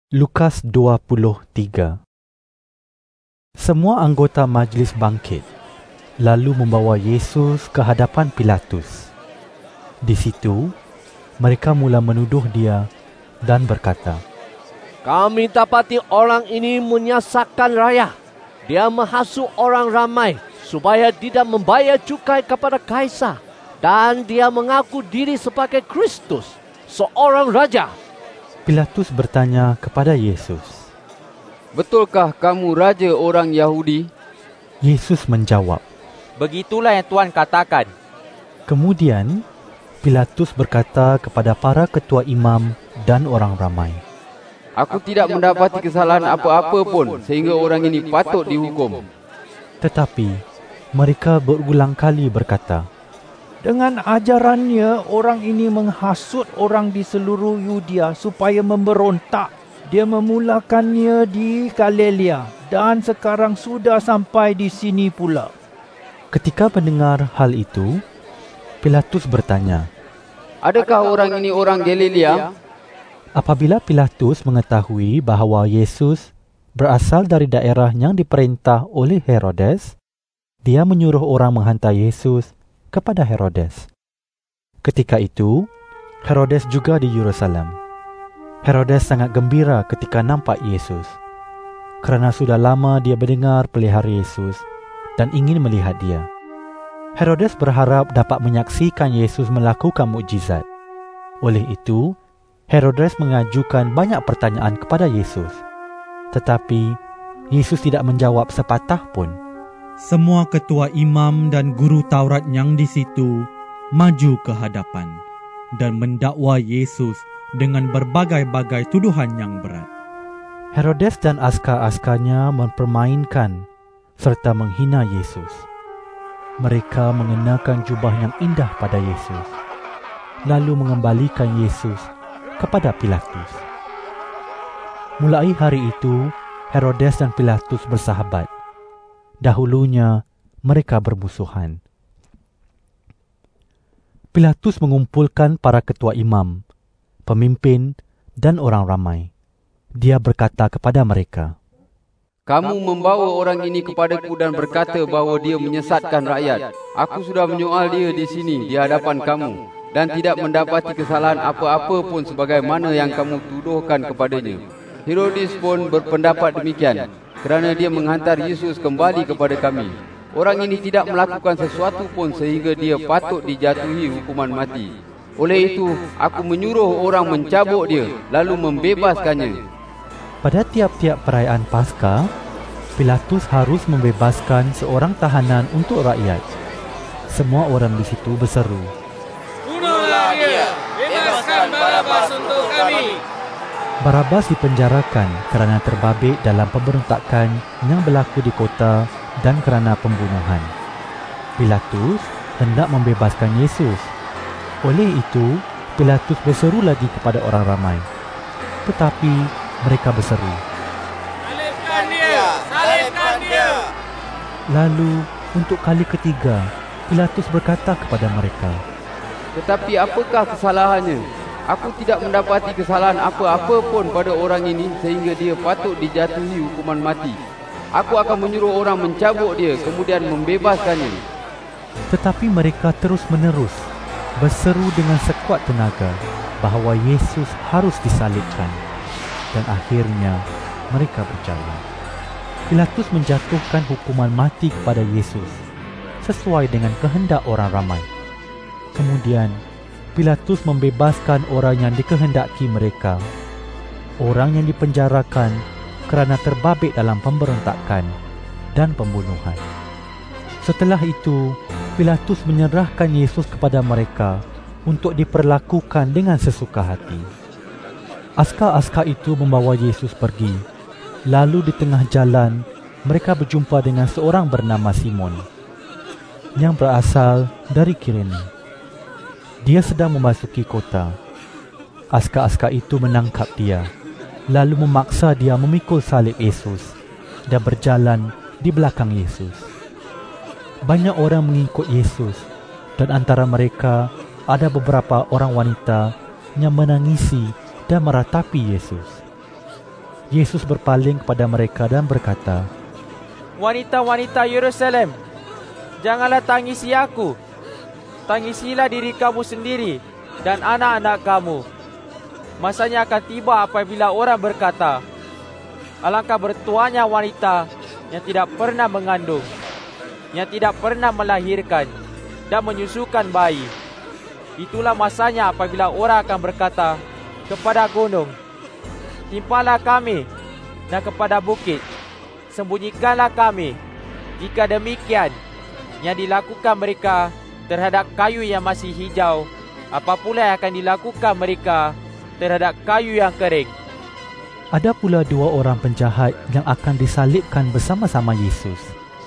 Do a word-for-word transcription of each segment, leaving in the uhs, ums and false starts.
Lukas dua puluh tiga. Semua anggota majlis bangkit, lalu membawa Yesus ke hadapan Pilatus. Di situ, mereka mula menuduh dia dan berkata, "Kami dapati orang ini menyesatkan rakyat. Dia menghasut orang ramai supaya tidak membayar cukai kepada Kaisar, dan dia mengaku diri sebagai Kristus, seorang raja." Pilatus bertanya kepada Yesus, "Betulkah kamu raja orang Yahudi?" Yesus menjawab, "Begitulah yang Tuan katakan." Kemudian, Pilatus berkata kepada para ketua imam dan orang ramai, "Aku tidak mendapati kesalahan apa-apa pun sehingga orang ini patut dihukum." Tetapi mereka berulang kali berkata, "Dengan ajarannya, orang ini menghasut orang di seluruh Yudea supaya memberontak. Dia memulakannya di Galilea dan sekarang sudah sampai di sini pula." Ketika mendengar hal itu, Pilatus bertanya, "Adakah orang ini orang Galilea?" Apabila Pilatus mengetahui bahawa Yesus berasal dari daerah yang diperintah oleh Herodes, dia menyuruh orang menghantar Yesus kepada Herodes. Ketika itu, Herodes juga di Yerusalem. Herodes sangat gembira ketika nampak Yesus, kerana sudah lama dia mendengar pelihara Yesus dan ingin melihat dia. Herodes berharap dapat menyaksikan Yesus melakukan mukjizat. Oleh itu, Herodes mengajukan banyak pertanyaan kepada Yesus. Tetapi, Yesus tidak menjawab sepatah pun. Semua ketua imam dan guru Taurat yang di situ maju ke hadapan dan mendakwa Yesus dengan berbagai-bagai tuduhan yang berat. Herodes dan askar-askarnya mempermainkan serta menghina Yesus. Mereka mengenakan jubah yang indah pada Yesus, lalu mengembalikan Yesus kepada Pilatus. Mulai hari itu, Herodes dan Pilatus bersahabat. Dahulunya, mereka bermusuhan. Pilatus mengumpulkan para ketua imam, pemimpin, dan orang ramai. Dia berkata kepada mereka, "Kamu membawa orang ini kepadaku dan berkata bahawa dia menyesatkan rakyat. Aku sudah menyoal dia di sini di hadapan kamu dan tidak mendapati kesalahan apa-apa pun sebagaimana yang kamu tuduhkan kepadanya. Herodes pun berpendapat demikian, kerana dia menghantar Yesus kembali kepada kami. Orang ini tidak melakukan sesuatu pun sehingga dia patut dijatuhi hukuman mati. Oleh itu, aku menyuruh orang mencabut dia, lalu membebaskannya." Pada tiap-tiap perayaan Paskah, Pilatus harus membebaskan seorang tahanan untuk rakyat. Semua orang di situ berseru, "Bunuhlah dia! Bebaskan Barabas untuk kami!" Barabas dipenjarakan kerana terbabit dalam pemberontakan yang berlaku di kota dan kerana pembunuhan. Pilatus hendak membebaskan Yesus. Oleh itu, Pilatus berseru lagi kepada orang ramai. Tetapi mereka berseru, "Salibkan dia! Salibkan dia!" Lalu, untuk kali ketiga, Pilatus berkata kepada mereka, "Tetapi apakah kesalahannya? Aku tidak mendapati kesalahan apa-apa pun pada orang ini sehingga dia patut dijatuhi hukuman mati. Aku akan menyuruh orang mencabut dia, kemudian membebaskannya." Tetapi mereka terus-menerus berseru dengan sekuat tenaga bahawa Yesus harus disalibkan. Dan akhirnya mereka berjaya. Pilatus menjatuhkan hukuman mati kepada Yesus sesuai dengan kehendak orang ramai. Kemudian Pilatus membebaskan orang yang dikehendaki mereka, orang yang dipenjarakan kerana terbabit dalam pemberontakan dan pembunuhan. Setelah itu, Pilatus menyerahkan Yesus kepada mereka untuk diperlakukan dengan sesuka hati. Askar-askar itu membawa Yesus pergi. Lalu di tengah jalan, mereka berjumpa dengan seorang bernama Simon yang berasal dari Kirene. Dia sedang memasuki kota. Askar-askar itu menangkap dia, lalu memaksa dia memikul salib Yesus dan berjalan di belakang Yesus. Banyak orang mengikut Yesus, dan antara mereka ada beberapa orang wanita yang menangisi dan meratapi Yesus. Yesus berpaling kepada mereka dan berkata, Wanita-wanita Yerusalem, janganlah tangisi aku. Tangisilah diri kamu sendiri dan anak-anak kamu. Masanya akan tiba apabila orang berkata, alangkah bertuanya wanita yang tidak pernah mengandung, yang tidak pernah melahirkan dan menyusukan bayi. Itulah masanya apabila orang akan berkata kepada gunung, timpalah kami, dan kepada bukit, sembunyikanlah kami. Jika demikian, yang dilakukan mereka terhadap kayu yang masih hijau, apa pula yang akan dilakukan mereka terhadap kayu yang kering? Ada pula dua orang penjahat yang akan disalibkan bersama-sama Yesus.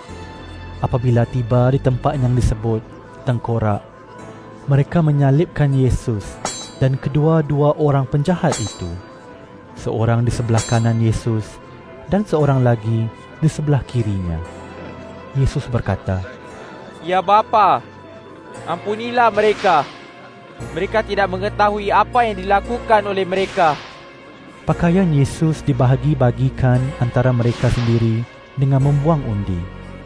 Apabila tiba di tempat yang disebut Tengkorak, mereka menyalibkan Yesus dan kedua-dua orang penjahat itu, seorang di sebelah kanan Yesus dan seorang lagi di sebelah kirinya. Yesus berkata, Ya Bapa, ampunilah mereka. Mereka tidak mengetahui apa yang dilakukan oleh mereka. Pakaian Yesus dibahagi-bagikan antara mereka sendiri dengan membuang undi.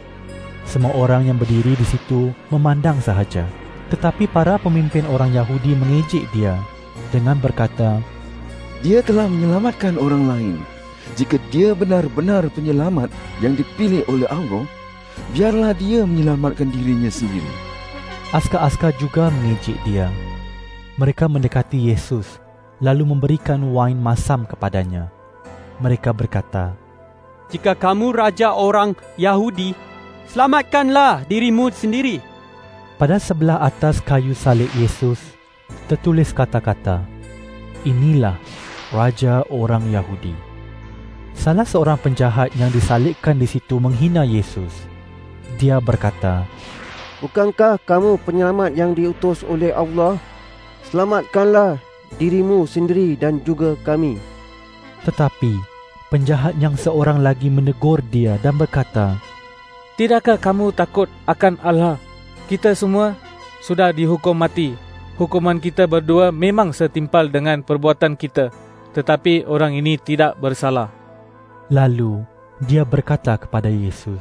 Semua orang yang berdiri di situ memandang sahaja. Tetapi para pemimpin orang Yahudi mengejek dia dengan berkata, Dia telah menyelamatkan orang lain. Jika dia benar-benar penyelamat yang dipilih oleh Allah, biarlah dia menyelamatkan dirinya sendiri. Askar-askar juga mengejek dia. Mereka mendekati Yesus, lalu memberikan wain masam kepadanya. Mereka berkata, Jika kamu raja orang Yahudi, selamatkanlah dirimu sendiri. Pada sebelah atas kayu salib Yesus, tertulis kata-kata, Inilah Raja orang Yahudi. Salah seorang penjahat yang disalibkan di situ menghina Yesus. Dia berkata, Bukankah kamu penyelamat yang diutus oleh Allah? Selamatkanlah dirimu sendiri dan juga kami. Tetapi penjahat yang seorang lagi menegur dia dan berkata, Tidakkah kamu takut akan Allah? Kita semua sudah dihukum mati. Hukuman kita berdua memang setimpal dengan perbuatan kita, tetapi orang ini tidak bersalah. Lalu dia berkata kepada Yesus,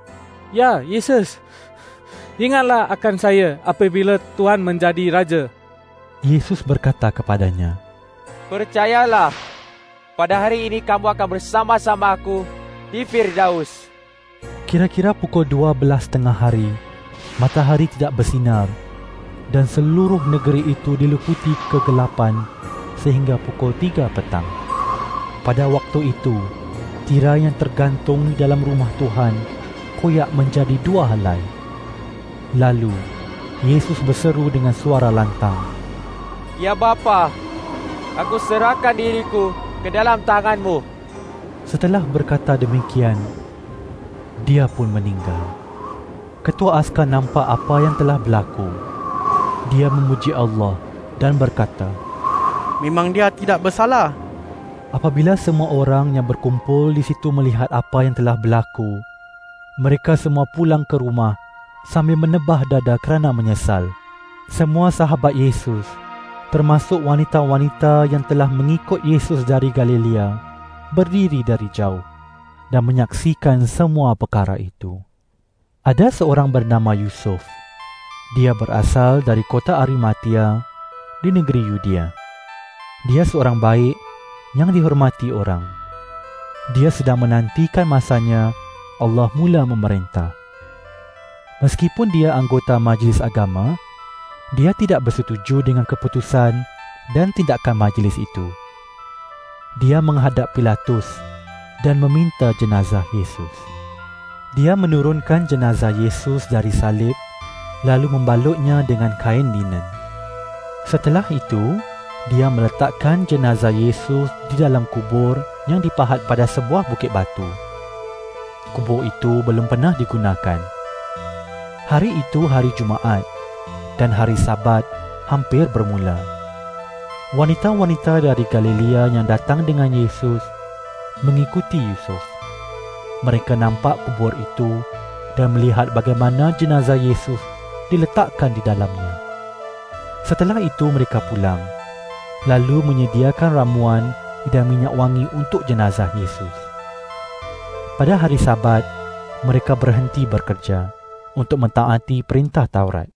Ya Yesus, ingatlah akan saya apabila Tuhan menjadi Raja. Yesus berkata kepadanya, Percayalah, pada hari ini kamu akan bersama-sama aku di Firdaus. Kira-kira pukul dua belas tengah hari, matahari tidak bersinar dan seluruh negeri itu diliputi kegelapan sehingga pukul tiga petang. Pada waktu itu, tirai yang tergantung di dalam rumah Tuhan koyak menjadi dua helai. Lalu, Yesus berseru dengan suara lantang, Ya Bapa, aku serahkan diriku ke dalam tangan-Mu. Setelah berkata demikian, dia pun meninggal. Ketua askar nampak apa yang telah berlaku. Dia memuji Allah dan berkata, Memang dia tidak bersalah. Apabila semua orang yang berkumpul di situ melihat apa yang telah berlaku, mereka semua pulang ke rumah sambil menebah dada kerana menyesal. Semua sahabat Yesus, termasuk wanita-wanita yang telah mengikut Yesus dari Galilea, berdiri dari jauh dan menyaksikan semua perkara itu. Ada seorang bernama Yusuf. Dia berasal dari kota Arimatia di negeri Yudea. Dia seorang baik yang dihormati orang. Dia sedang menantikan masanya Allah mula memerintah. Meskipun dia anggota majlis agama, dia tidak bersetuju dengan keputusan dan tindakan majlis itu. Dia menghadap Pilatus dan meminta jenazah Yesus. Dia menurunkan jenazah Yesus dari salib, lalu membalutnya dengan kain linen. Setelah itu, dia meletakkan jenazah Yesus di dalam kubur yang dipahat pada sebuah bukit batu. Kubur itu belum pernah digunakan. Hari itu hari Jumaat dan hari Sabat hampir bermula. Wanita-wanita dari Galilea yang datang dengan Yesus mengikuti Yusuf. Mereka nampak kubur itu dan melihat bagaimana jenazah Yesus diletakkan di dalamnya. Setelah itu mereka pulang, lalu menyediakan ramuan dan minyak wangi untuk jenazah Yesus. Pada hari Sabat, mereka berhenti bekerja untuk mentaati perintah Taurat.